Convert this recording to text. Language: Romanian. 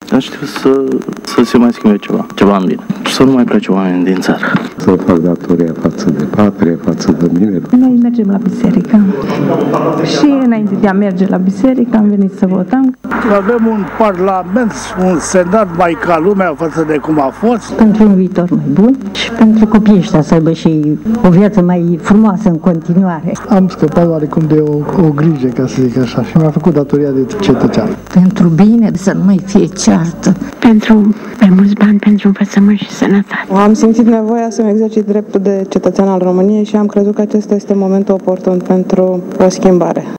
Aș știu să se mai schimbe ceva în bine. Să nu mai plece oameni din țară. Să fac datoria față de patrie, față de mine. Noi mergem la biserică și înainte de a merge la biserică am venit să votăm. Avem un parlament, un senat mai ca lumea față de cum a fost. Pentru un viitor mai bun și pentru copiii ăștia să aibă și o viață mai frumoasă în continuare. Am scăpat oarecum de o grijă, ca să zic așa, și mi-a făcut datoria de cetățean. Pentru bine, să nu mai fie ceartă. Pentru mai mulți bani, pentru învățământ și sănătate. Am simțit nevoia să-mi exercit dreptul de cetățean al României și am crezut că acesta este momentul oportun pentru o schimbare.